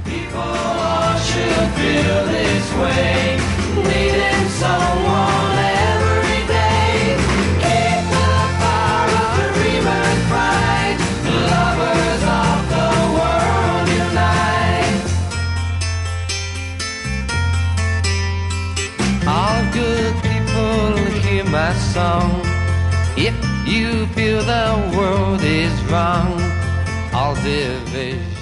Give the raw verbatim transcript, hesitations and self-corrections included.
People all should feel this way, needing someone every day. Keep the fire of the rebirth bright, lovers of the world unite. All good people hear my song. If you feel the world is wrong, all division